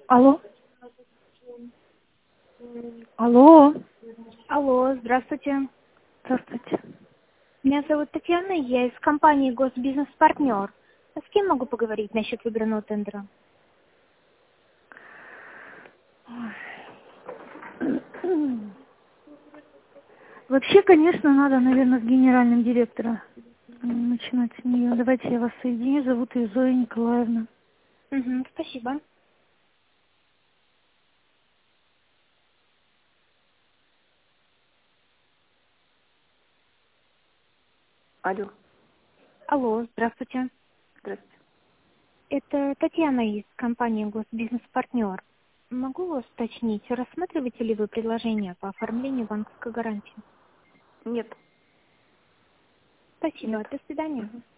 Алло. Алло. Алло, здравствуйте. Здравствуйте. Меня зовут Татьяна, я из компании «Госбизнес-партнер». А с кем могу поговорить насчет выбранного тендера? Вообще, конечно, надо, наверное, с генеральным директором начинать с нее. Давайте я вас соединю. Зовут ее Зоя Николаевна. Угу, спасибо. Алло, Алло, здравствуйте. здравствуйте. Это Татьяна из компании «Госбизнес-партнер». Могу вас уточнить, рассматриваете ли вы предложение по оформлению банковской гарантии? Нет, Спасибо, нет. до свидания. Мгм.